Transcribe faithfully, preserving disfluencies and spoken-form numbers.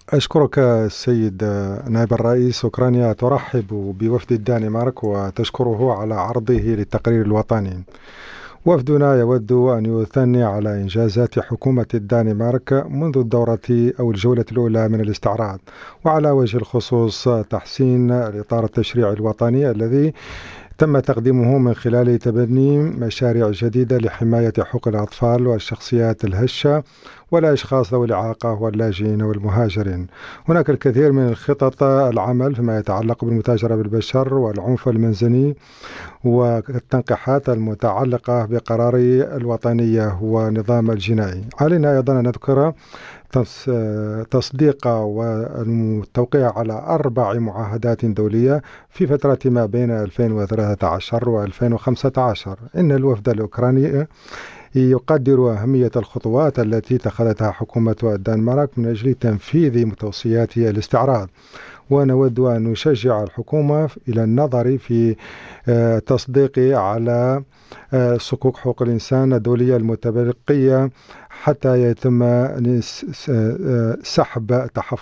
أشكرك السيد نائب الرئيس. أوكرانيا ترحب بوفد الدنمارك وتشكره على عرضه للتقرير الوطني. وفدنا يود أن يثني على إنجازات حكومة الدنمارك منذ الدورة أو الجولة الأولى من الاستعراض، وعلى وجه الخصوص تحسين الإطار التشريعي الوطني الذي تم تقديمه من خلال تبني مشاريع جديدة لحماية حقوق الأطفال والشخصيات الهشة والأشخاص ذوي الإعاقة واللاجئين والمهاجرين. هناك الكثير من خطط العمل فيما يتعلق بالمتاجرة بالبشر والعنف المنزلي والتنقيحات المتعلقة بقرار الوطنية ونظام الجنائي. علينا أيضا أن نذكر تصديق والتوقيع على أربع معاهدات دولية في فترة ما بين ألفين وثلاثة عشر و ألفين وخمسة عشر. إن الوفد الأوكراني يقدر أهمية الخطوات التي اتخذتها حكومة الدنمارك من أجل تنفيذ توصيات الاستعراض، ونود أن نشجع الحكومة إلى النظر في تصديق على صكوك حقوق الإنسان الدولية المتبقية حتى يتم سحب تحفظ